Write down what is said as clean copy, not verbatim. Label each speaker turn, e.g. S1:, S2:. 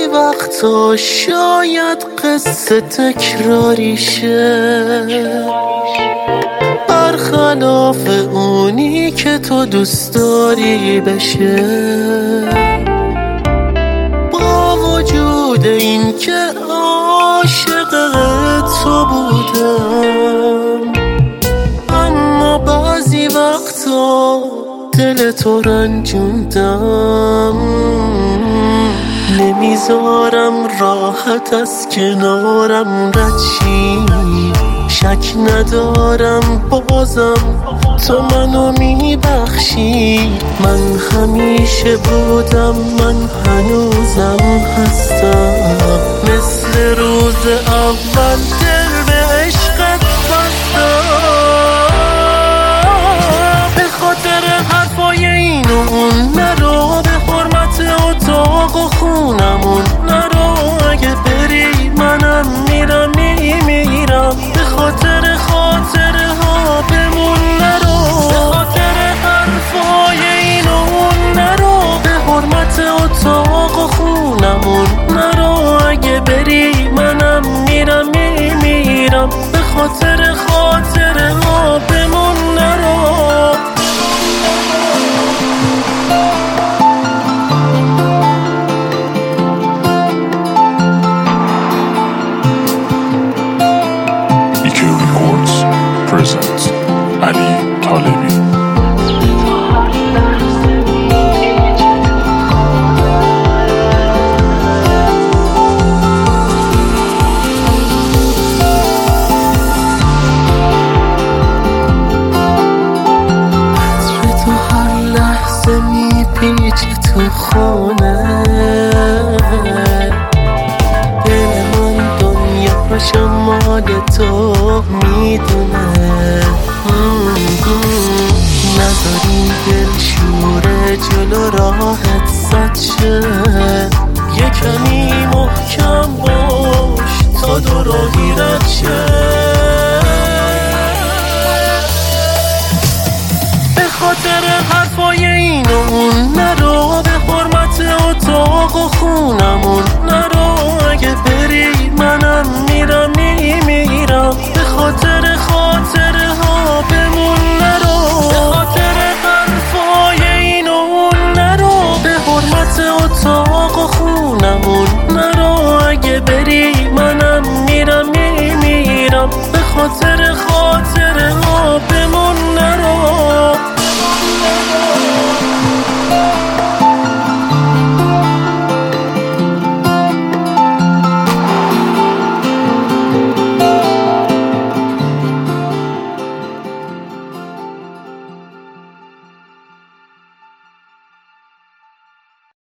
S1: وقتا شاید قصه تکراری شه، برخلاف اونی که تو دوست داری بشه. با وجود این که عاشق تو بودم، اما بعضی وقتا دل تو رنجوندم. نمیذارم راحت از کنارم رد شی، شک ندارم بازم تو منو میبخشی. من همیشه بودم، من هنوزم هستم، مثل روز اول دل به عشقت بستم. به خاطر حرفای این و اون نرو، به حرمت اتاق و خونمون نرو. اگه بری منم میرم میمیرم، به خاطر خاطره ها بمون نرو. به خاطر حرفای این و اون نرو، به حرمت اتاق و خونمون نرو. اگه بری منم میرم میمیرم، به خاطر خاطره ها بمون نرو.
S2: Presents علی طالبی.
S1: عطر تو هر لحظه میپیچه تو خونه، دل من دنیاشو مال تو میدونه. نذاریم دل شوره جلو راحت زد شه، یه کمی محکم باش تا دو راهی رد شه. به خاطر حرفای این و اون نرو، به حرمت اتاق و خونمون نرو. اگه بری منم میرم میمیرم، به خاطر خاطره ها بمون نرو. به خاطر حرفای این و اون نرو، به حرمت اتاق و خونمون نرو. اگه بری منم میرم میمیرم، به خاطر